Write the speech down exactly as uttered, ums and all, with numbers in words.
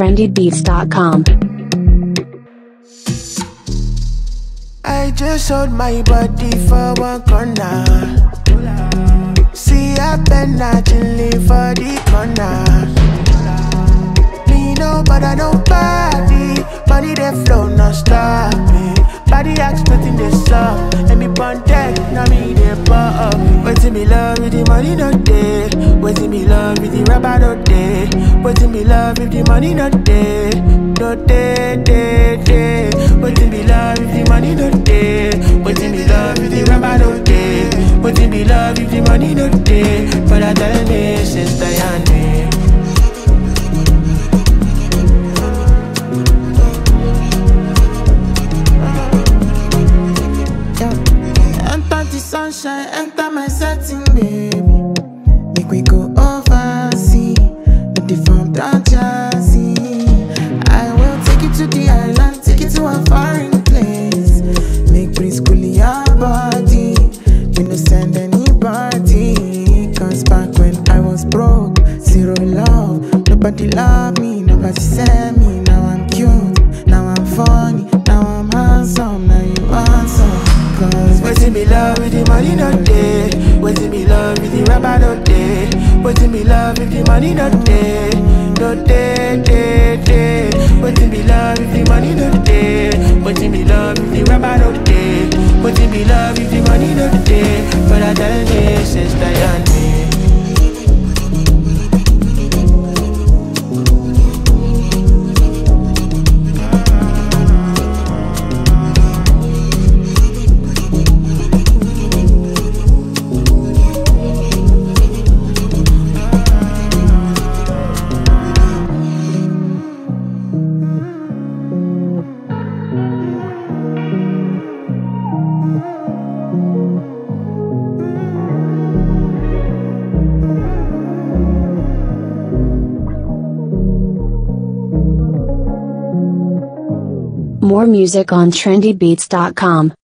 trendy beats dot com. I just sold my body for one corner. See, I been not chilling for the corner. Me no, but I don't body. Money they flow, no stop me. Body expecting this up. And me pon deck, now me they pop. Waiting me love with the money no day. Waiting me love with the rubber no day. Waiting me love with the money no day. No day, day, day. Waiting me love with the money no day. Waiting me love with the rubber no day. Waiting me love with the money no day. But I tell me sister and me. Sunshine, enter my setting, baby. Make we go overseas, let the farm down Jersey. I will take you to the island, take you to a foreign place. Make breeze cool your body, we no send anybody. Cause back when I was broke, zero love, nobody loved me, nobody sent me. Now I'm cute, now I'm funny, now I'm handsome, now you want some. Cause waiting me love with the money no day. Waiting me love with the rubber no day. Waiting me love with the money no day. No day, day, day. Waiting me love with the money no day. Waiting me love with the rubber no day. Waiting me love with the money no day. But I tell me sister and me. More music on trendy beats dot com.